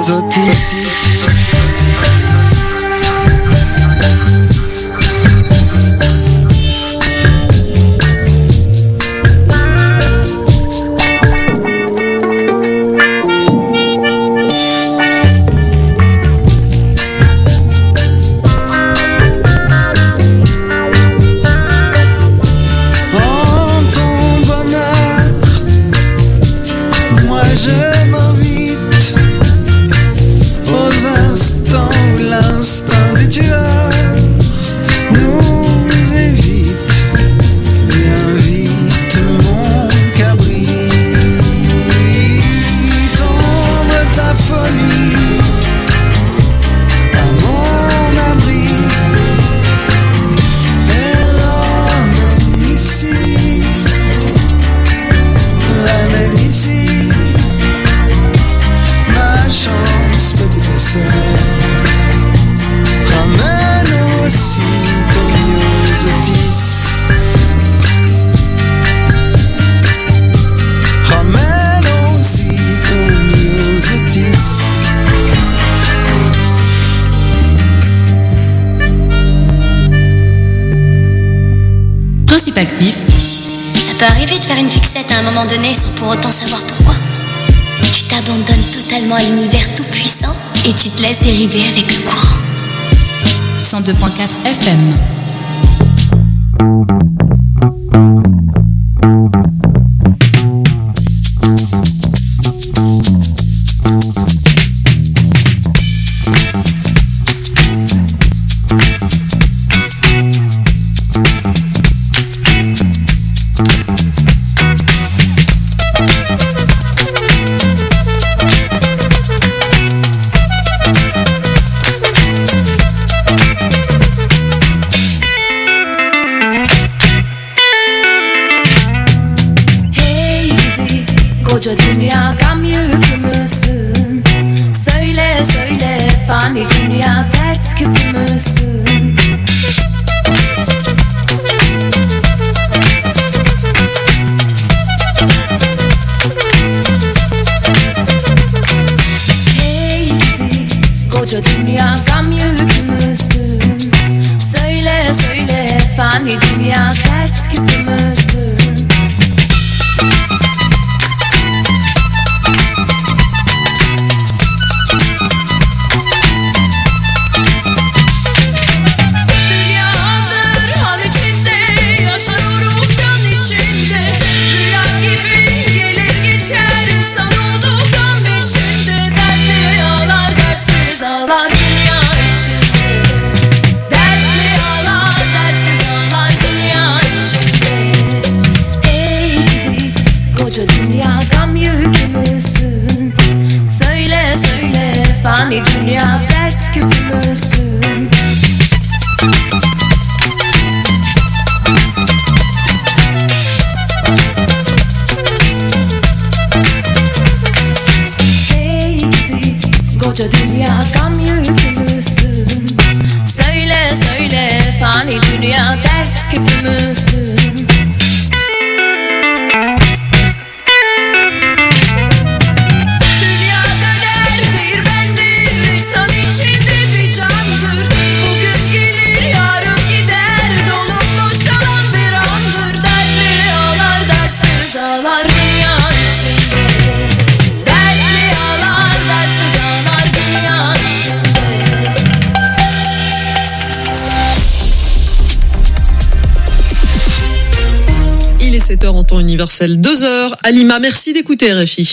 Juniors Otis. Actif. Ça peut arriver de faire une fixette à un moment donné sans pour autant savoir pourquoi. Tu t'abandonnes totalement à l'univers tout puissant et tu te laisses dériver avec le courant. 102.4 FM. Koca dünya gam yükümüzsün. Söyle söyle fani dünya dert küpümüzsün. Hey gidi koca dünya gam yükümüzsün. Söyle söyle fani dünya dert küpümüzsün. Fani dünya dert küpümüzsün. Hey gidi koca dünya gam yükümüzsün. Söyle söyle fani dünya dert küpümüzsün. En temps universel, 2h à Lima. Merci d'écouter RFI.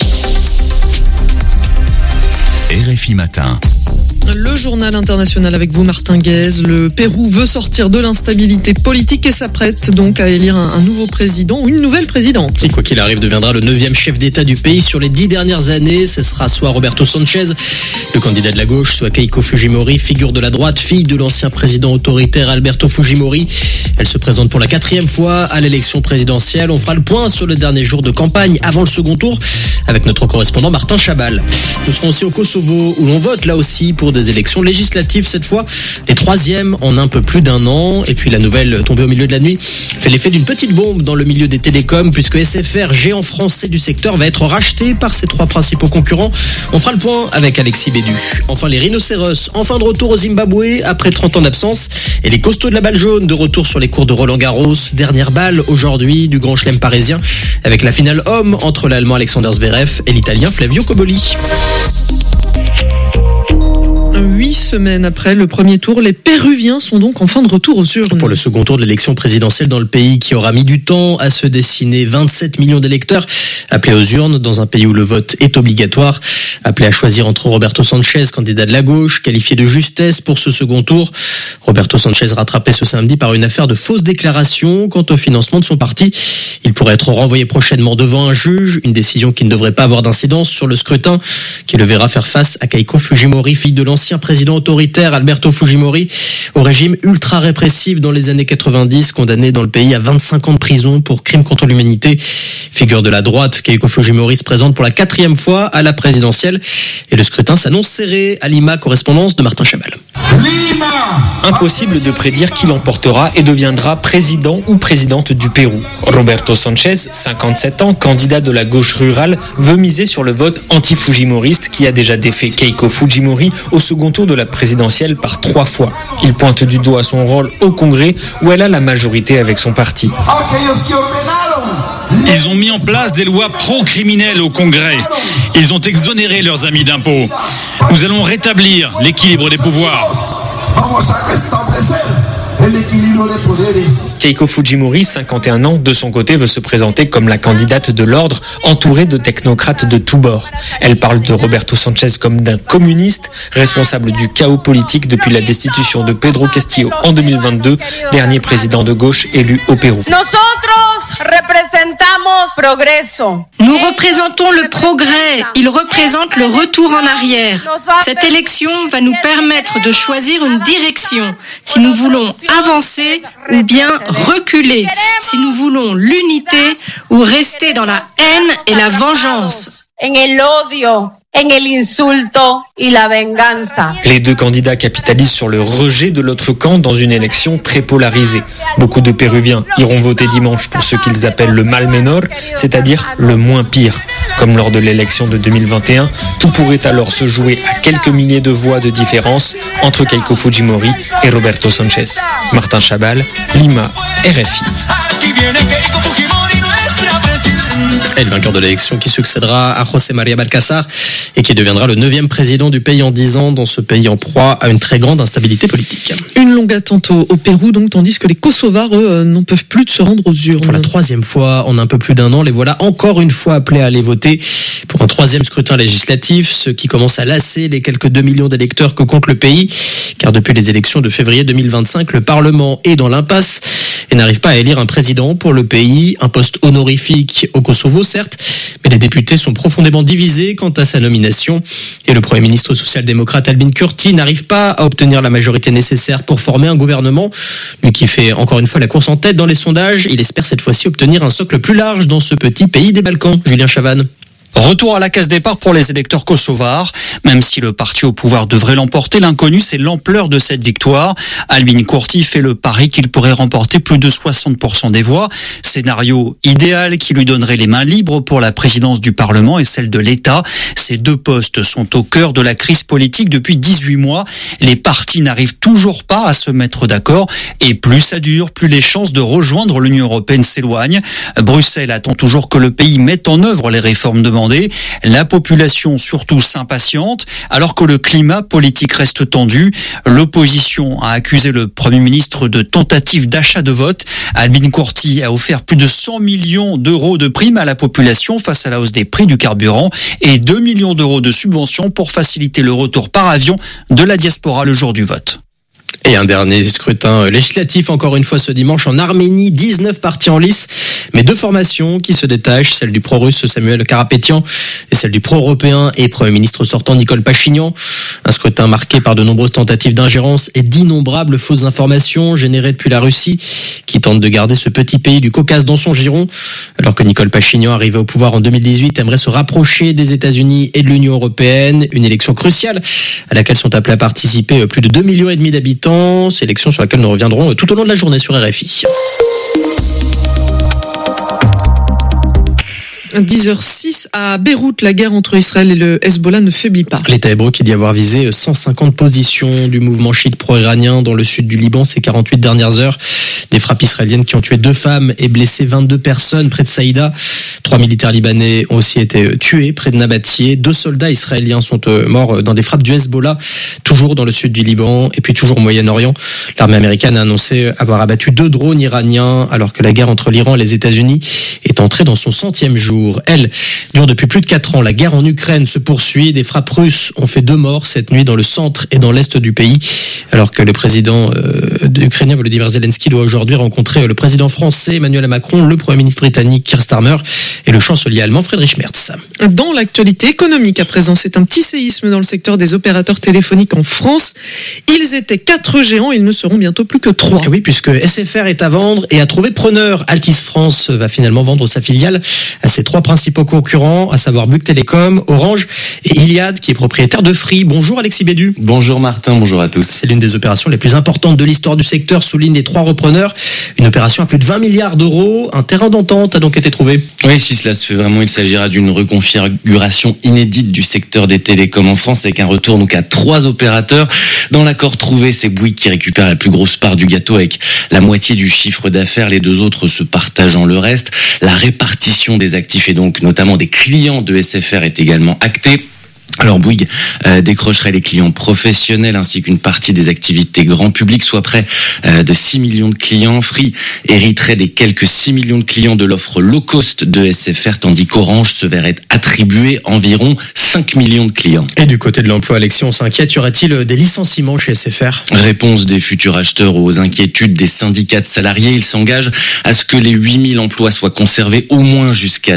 RFI Matin. Le journal international avec vous, Martin Guez. Le Pérou veut sortir de l'instabilité politique et s'apprête donc à élire un nouveau président ou une nouvelle présidente. Et quoi qu'il arrive, deviendra le 9e chef d'État du pays sur les 10 dernières années. Ce sera soit Roberto Sanchez, le candidat de la gauche, soit Keiko Fujimori, figure de la droite, fille de l'ancien président autoritaire Alberto Fujimori. Elle se présente pour la 4e fois à l'élection présidentielle. On fera le point sur le dernier jour de campagne avant le second tour avec notre correspondant Martin Chabal. Nous serons aussi au Kosovo où l'on vote là aussi pour des élections législatives cette fois, les troisièmes en un peu plus d'un an. Et puis la nouvelle tombée au milieu de la nuit fait l'effet d'une petite bombe dans le milieu des télécoms puisque SFR, géant français du secteur, va être racheté par ses trois principaux concurrents. On fera le point avec Alexis Bédu. Enfin les rhinocéros, enfin de retour au Zimbabwe après 30 ans d'absence. Et les costauds de la balle jaune de retour sur les cours de Roland-Garros. Dernière balle aujourd'hui du Grand Chelem parisien avec la finale homme entre l'Allemand Alexander Zverev et l'Italien Flavio Cobolli. 8 semaines après le premier tour, les Péruviens sont donc enfin de retour aux urnes. Pour le second tour de l'élection présidentielle dans le pays qui aura mis du temps à se dessiner, 27 millions d'électeurs appelés aux urnes dans un pays où le vote est obligatoire, appelés à choisir entre Roberto Sanchez, candidat de la gauche, qualifié de justesse pour ce second tour. Roberto Sanchez rattrapé ce samedi par une affaire de fausses déclarations quant au financement de son parti. Il pourrait être renvoyé prochainement devant un juge, une décision qui ne devrait pas avoir d'incidence sur le scrutin, qui le verra faire face à Keiko Fujimori, fille de l'ancien président autoritaire Alberto Fujimori, au régime ultra répressif dans les années 90, condamné dans le pays à 25 ans de prison pour crimes contre l'humanité. Figure de la droite, Keiko Fujimori se présente pour la 4e fois à la présidentielle et le scrutin s'annonce serré. À Lima, correspondance de Martin Chabal. Impossible de prédire qui l'emportera et deviendra président ou présidente du Pérou. Roberto Sanchez, 57 ans, candidat de la gauche rurale, veut miser sur le vote anti-fujimoriste qui a déjà défait Keiko Fujimori au second tour de la présidentielle par 3 fois. Il pointe du doigt son rôle au Congrès où elle a la majorité avec son parti. Ils ont mis en place des lois pro-criminelles au Congrès. Ils ont exonéré leurs amis d'impôts. Nous allons rétablir l'équilibre des pouvoirs. Keiko Fujimori, 51 ans, de son côté veut se présenter comme la candidate de l'ordre, entourée de technocrates de tous bords. Elle parle de Roberto Sanchez comme d'un communiste, responsable du chaos politique depuis la destitution de Pedro Castillo en 2022, dernier président de gauche élu au Pérou. Nous représentons le progrès, il représente le retour en arrière. Cette élection va nous permettre de choisir une direction, si nous voulons avancer ou bien reculer, si nous voulons l'unité ou rester dans la haine et la vengeance. Les deux candidats capitalisent sur le rejet de l'autre camp dans une élection très polarisée. Beaucoup de Péruviens iront voter dimanche pour ce qu'ils appellent le mal menor, c'est-à-dire le moins pire. Comme lors de l'élection de 2021, tout pourrait alors se jouer à quelques milliers de voix de différence entre Keiko Fujimori et Roberto Sanchez. Martin Chabal, Lima, RFI. Et le vainqueur de l'élection qui succédera à José María Balcázar et qui deviendra le 9e président du pays en 10 ans dans ce pays en proie à une très grande instabilité politique. Une longue attente au Pérou, donc, tandis que les Kosovars, eux, n'en peuvent plus de se rendre aux urnes. Pour la 3e fois en un peu plus d'un an, les voilà encore une fois appelés à aller voter pour un 3e scrutin législatif, ce qui commence à lasser les quelques 2 millions d'électeurs que compte le pays, car depuis les élections de février 2025, le Parlement est dans l'impasse et n'arrive pas à élire un président pour le pays, un poste honorifique au Kosovo, certes, mais les députés sont profondément divisés quant à sa nomination et le Premier ministre social-démocrate Albin Kurti n'arrive pas à obtenir la majorité nécessaire pour former un gouvernement. Lui qui fait encore une fois la course en tête dans les sondages, il espère cette fois-ci obtenir un socle plus large dans ce petit pays des Balkans. Julien Chavannes. Retour à la case départ pour les électeurs kosovars. Même si le parti au pouvoir devrait l'emporter, l'inconnu, c'est l'ampleur de cette victoire. Albin Kurti fait le pari qu'il pourrait remporter plus de 60% des voix. Scénario idéal qui lui donnerait les mains libres pour la présidence du Parlement et celle de l'État. Ces deux postes sont au cœur de la crise politique depuis 18 mois. Les partis n'arrivent toujours pas à se mettre d'accord. Et plus ça dure, plus les chances de rejoindre l'Union européenne s'éloignent. Bruxelles attend toujours que le pays mette en œuvre les réformes demandées. La population surtout s'impatiente, alors que le climat politique reste tendu. L'opposition a accusé le Premier ministre de tentative d'achat de vote. Albin Kurti a offert plus de 100 millions d'euros de primes à la population face à la hausse des prix du carburant et 2 millions d'euros de subventions pour faciliter le retour par avion de la diaspora le jour du vote. Et un dernier scrutin législatif encore une fois ce dimanche en Arménie, 19 partis en lice, mais 2 formations qui se détachent, celle du pro-russe Samuel Karapétian et celle du pro-européen et Premier ministre sortant Nicole Pachinian. Un scrutin marqué par de nombreuses tentatives d'ingérence et d'innombrables fausses informations générées depuis la Russie qui tente de garder ce petit pays du Caucase dans son giron, alors que Nicole Pachinian, arrivé au pouvoir en 2018, aimerait se rapprocher des États-Unis et de l'Union européenne, une élection cruciale à laquelle sont appelés à participer plus de 2,5 millions d'habitants, sélection sur laquelle nous reviendrons tout au long de la journée sur RFI. 10h06 à Beyrouth, la guerre entre Israël et le Hezbollah ne faiblit pas. L'État hébreu qui dit avoir visé 150 positions du mouvement chiite pro-iranien dans le sud du Liban ces 48 dernières heures. Des frappes israéliennes qui ont tué 2 femmes et blessé 22 personnes près de Saïda. 3 militaires libanais ont aussi été tués près de Nabatieh. 2 soldats israéliens sont morts dans des frappes du Hezbollah, toujours dans le sud du Liban et puis toujours au Moyen-Orient. L'armée américaine a annoncé avoir abattu 2 drones iraniens alors que la guerre entre l'Iran et les États-Unis est entrée dans son 100e jour. Elle dure depuis plus de 4 ans. La guerre en Ukraine se poursuit. Des frappes russes ont fait 2 morts cette nuit dans le centre et dans l'est du pays, alors que le président ukrainien Volodymyr Zelensky doit aujourd'hui rencontrer le président français Emmanuel Macron, le premier ministre britannique Keir Starmer et le chancelier allemand Friedrich Merz. Dans l'actualité économique à présent, c'est un petit séisme dans le secteur des opérateurs téléphoniques en France. Ils étaient 4 géants, ils ne seront bientôt plus que 3. Oui, puisque SFR est à vendre et a trouvé preneur. Altice France va finalement vendre sa filiale à ses 3 principaux concurrents, à savoir Bouygues Telecom, Orange et Iliad, qui est propriétaire de Free. Bonjour Alexis Bédu. Bonjour Martin, bonjour à tous. C'est l'une des opérations les plus importantes de l'histoire du secteur, soulignent les 3 repreneurs. Une opération à plus de 20 milliards d'euros. Un terrain d'entente a donc été trouvé. Oui, si cela se fait vraiment, il s'agira d'une reconfiguration inédite du secteur des télécoms en France, avec un retour donc à 3 opérateurs. Dans l'accord trouvé, c'est Bouygues qui récupère la plus grosse part du gâteau avec la moitié du chiffre d'affaires, les 2 autres se partageant le reste. La répartition des actifs et donc notamment des clients de SFR est également actée. Alors Bouygues décrocherait les clients professionnels ainsi qu'une partie des activités grand public, soit près de 6 millions de clients. Free hériterait des quelques 6 millions de clients de l'offre low cost de SFR, tandis qu'Orange se verrait attribuer environ 5 millions de clients. Et du côté de l'emploi, Alexis, on s'inquiète, y aurait-il des licenciements chez SFR ? Réponse des futurs acheteurs aux inquiétudes des syndicats de salariés. Ils s'engagent à ce que les 8000 emplois soient conservés au moins jusqu'à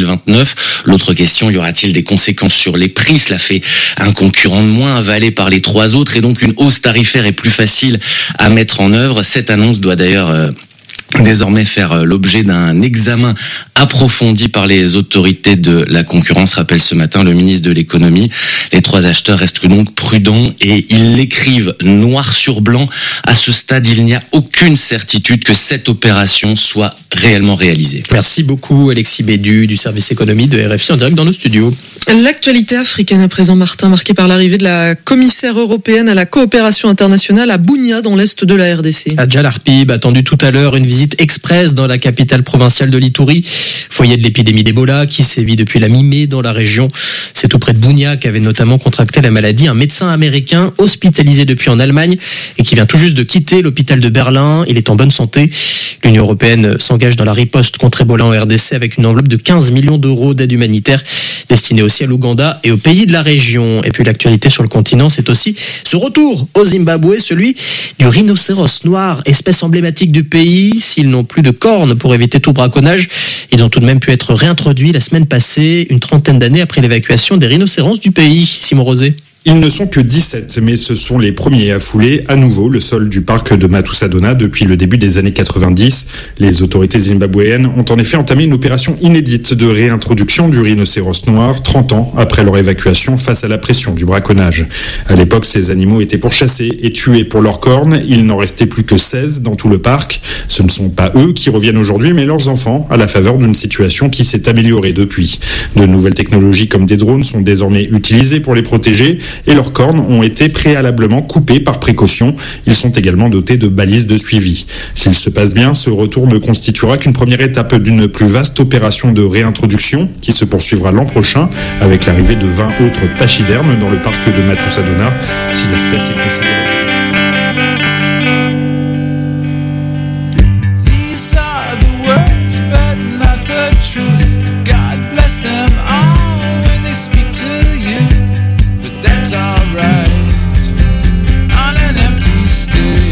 2029. L'autre question, y aura-t-il des conséquences sur les prix ? Cela fait un concurrent de moins avalé par les 3 autres et donc une hausse tarifaire est plus facile à mettre en œuvre. Cette annonce doit d'ailleurs désormais faire l'objet d'un examen approfondi par les autorités de la concurrence, rappelle ce matin le ministre de l'économie. Les 3 acheteurs restent donc prudents et ils l'écrivent noir sur blanc. À ce stade, il n'y a aucune certitude que cette opération soit réellement réalisée. Merci beaucoup Alexis Bédu du service économie de RFI en direct dans nos studios. L'actualité africaine à présent, Martin, marquée par l'arrivée de la commissaire européenne à la coopération internationale à Bunia dans l'est de la RDC. Adja Larpib, attendu tout à l'heure, une visite express dans la capitale provinciale de l'Ituri, foyer de l'épidémie d'Ebola qui sévit depuis la mi-mai dans la région. C'est tout près de Bunia qu'avait notamment contracté la maladie un médecin américain hospitalisé depuis en Allemagne et qui vient tout juste de quitter l'hôpital de Berlin. Il est en bonne santé. L'Union européenne s'engage dans la riposte contre Ebola en RDC avec une enveloppe de 15 millions d'euros d'aide humanitaire destinée aussi à l'Ouganda et aux pays de la région. Et puis l'actualité sur le continent, c'est aussi ce retour au Zimbabwe, celui du rhinocéros noir, espèce emblématique du pays. S'ils n'ont plus de cornes pour éviter tout braconnage, ils ont tout de même pu être réintroduits la semaine passée, une 30aine d'années après l'évacuation des rhinocéros du pays. Simon Rosé. Ils ne sont que 17, mais ce sont les premiers à fouler à nouveau le sol du parc de Matusadona depuis le début des années 90. Les autorités zimbabwéennes ont en effet entamé une opération inédite de réintroduction du rhinocéros noir 30 ans après leur évacuation face à la pression du braconnage. À l'époque, ces animaux étaient pourchassés et tués pour leurs cornes. Il n'en restait plus que 16 dans tout le parc. Ce ne sont pas eux qui reviennent aujourd'hui, mais leurs enfants, à la faveur d'une situation qui s'est améliorée depuis. De nouvelles technologies comme des drones sont désormais utilisées pour les protéger, et leurs cornes ont été préalablement coupées par précaution. Ils sont également dotés de balises de suivi. S'il se passe bien, ce retour ne constituera qu'une première étape d'une plus vaste opération de réintroduction qui se poursuivra l'an prochain avec l'arrivée de 20 autres pachydermes dans le parc de Matusadona si l'espèce est considérée. That's alright. On an empty stage.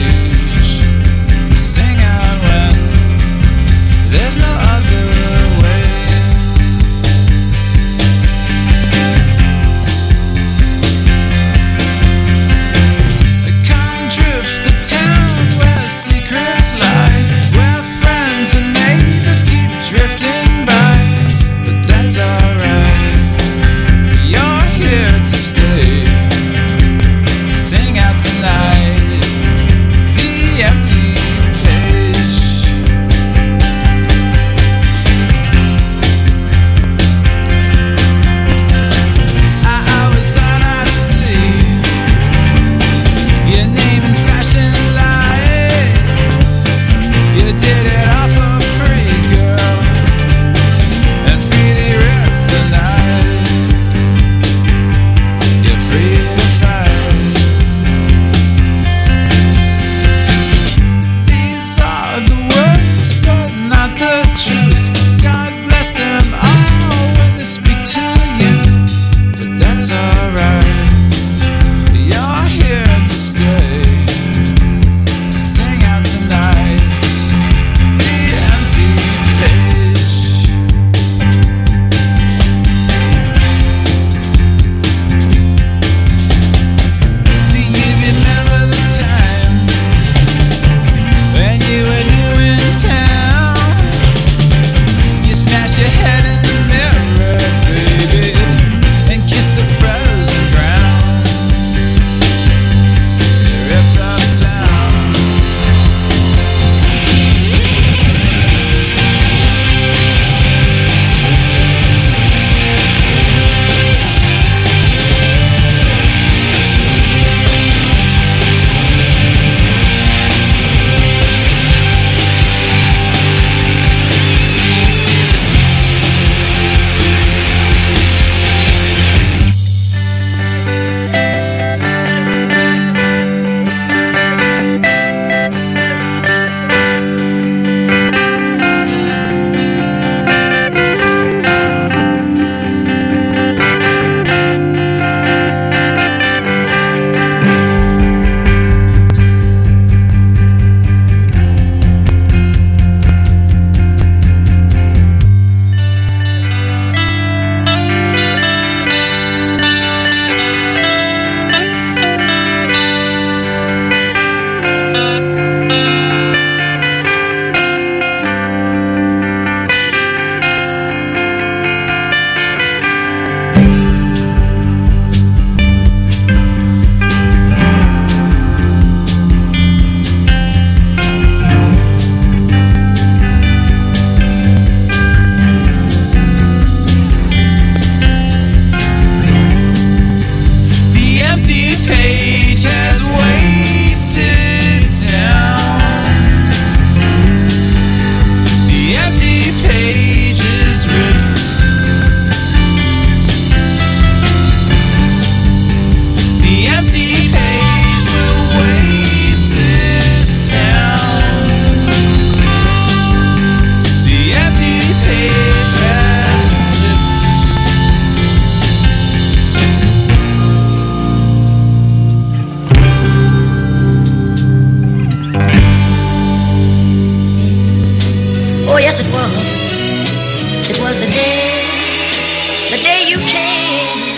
was the day you changed.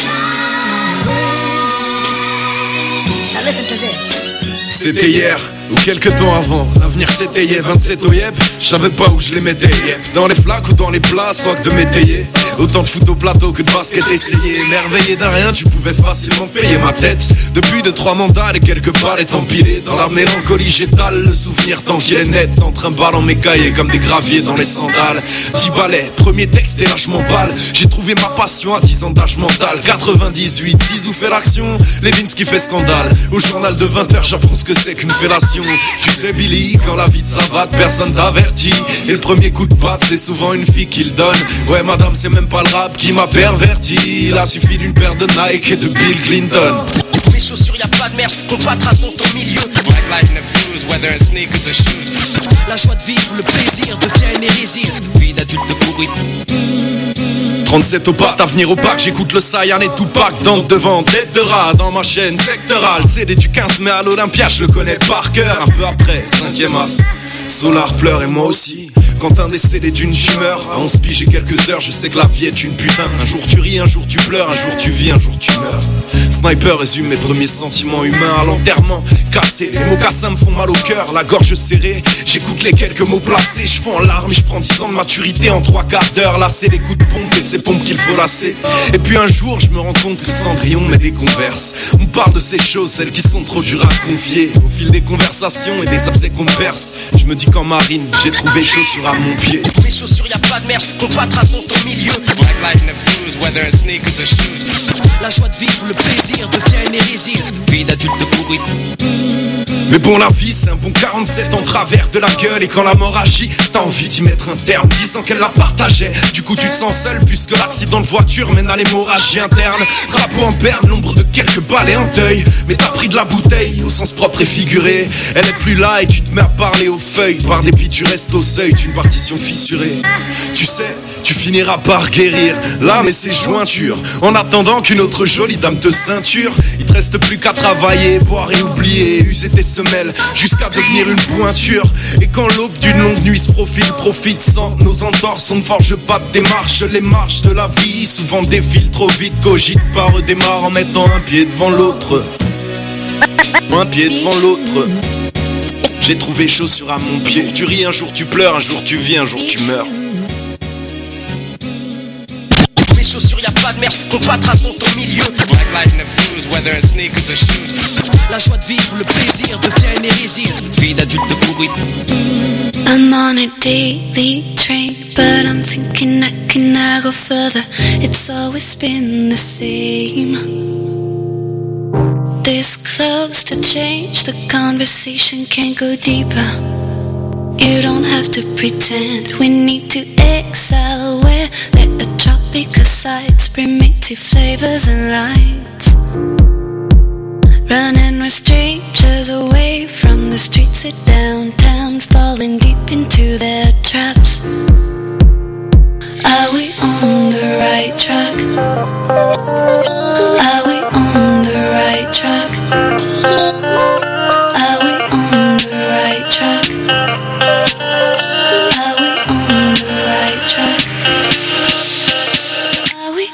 Now listen to this. C'était hier ou quelques temps avant, l'avenir s'étayait, 27 au yep, je savais pas où je les mettais, yep. Dans les flaques ou dans les plats, soit que de m'étayer. Autant de foot au plateau que de basket essayé. Émerveillé d'un rien, tu pouvais facilement payer ma tête. Depuis 2-3 mandats et quelques palettes empilées. Dans la mélancolie j'étale le souvenir tant qu'il est net. Entre un ballon mes cahiers comme des graviers dans les sandales. 10 balais, premier texte et là je m'emballe. J'ai trouvé ma passion à 10 ans d'âge mental. 98, Zizou fait l'action, Levinsky fait scandale. Au journal de 20h j'apprends ce que c'est qu'une fellation. Tu sais Billy, quand la vie te savate, personne t'avertit. Et le premier coup de patte c'est souvent une fille qui le donne. Ouais madame c'est même pas le rap qui m'a perverti. Il a suffi d'une paire de Nike et de Bill Clinton. Mes chaussures y'a pas de merde, qu'on pas trace dans ton milieu. La joie de vivre, le plaisir devient une hérésie. Vie d'adulte pourri. 37 au parc, à venir au parc, j'écoute le Saiyan et Tupac. Dans devant, tête de rat, dans ma chaîne sectorale. CD du 15 mai à l'Olympia, je le connais par cœur. Un peu après, 5e as, Solar pleure et moi aussi. Quand un décédé d'une tumeur, à 11 piges et quelques heures, je sais que la vie est une putain. Un jour tu ris, un jour tu pleures, un jour tu vis, un jour tu meurs. Sniper résume mes premiers sentiments humains à l'enterrement. Cassé, les mocassins me font mal au cœur, la gorge serrée. J'écoute les quelques mots placés, je fonds en larmes et je prends 10 ans de maturité en 3 quarts d'heure. Là c'est les coups de pompe et de ces pompes qu'il faut lasser. Et puis un jour je me rends compte que Cendrillon met des converses. On parle de ces choses, celles qui sont trop dures à confier. Au fil des conversations et des abcès qu'on perce, je me dis qu'en marine j'ai trouvé chaussures à mon pied. Mes chaussures y'a pas de merde, qu'on pas trace dans ton milieu. La joie de vivre, le plaisir devient une hérésie. Vie d'adulte pourri. Mais bon la vie c'est un bon 47 en travers de la gueule. Et quand la mort agit, t'as envie d'y mettre un terme, disant qu'elle la partageait. Du coup tu te sens seul puisque l'accident de voiture mène à l'hémorragie interne. Drapeau en berne, l'ombre de quelques balles et en deuil. Mais t'as pris de la bouteille au sens propre et figuré. Elle est plus là et tu te mets à parler aux feuilles. Par dépit tu restes au seuil d'une partition fissurée. Tu sais, tu finiras par guérir l'âme et ses jointures. En attendant qu'une autre jolie dame te ceinture. Il te reste plus qu'à travailler, boire et oublier. User tes semelles jusqu'à devenir une pointure. Et quand l'aube d'une longue nuit se profile, profite sans nos entorses. On ne forge pas de démarche. Les marches de la vie souvent défilent trop vite. Cogite pas, redémarre en mettant un pied devant l'autre. Un pied devant l'autre. J'ai trouvé chaussures à mon pied. Tu ris, un jour tu pleures, un jour tu vis, un jour tu meurs. Mes chaussures y'a pas de merde, qu'on pas trace dans ton milieu. La joie de vivre, le plaisir devient une hérésie. Vie d'adulte pourri. I'm on a daily train, but I'm thinking can I go further? It's always been the same. This close to change, the conversation can't go deeper. You don't have to pretend, we need to excel. Where let the tropical sides bring me to flavors and lights. Running with strangers away from the streets of downtown, falling deep into their traps. Are we on the right track? Are we on the right track? Are we on the right track? Are we on the right track? Are we?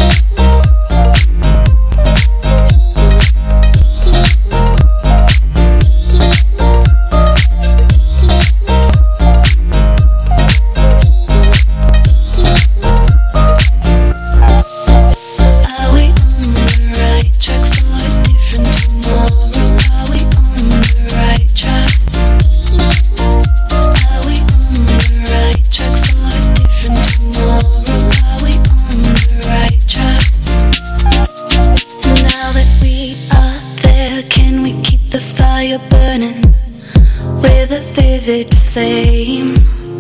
Flame.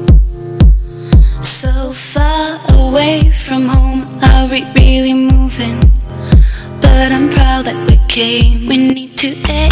So far away from home, are we really moving? But I'm proud that we came. We need to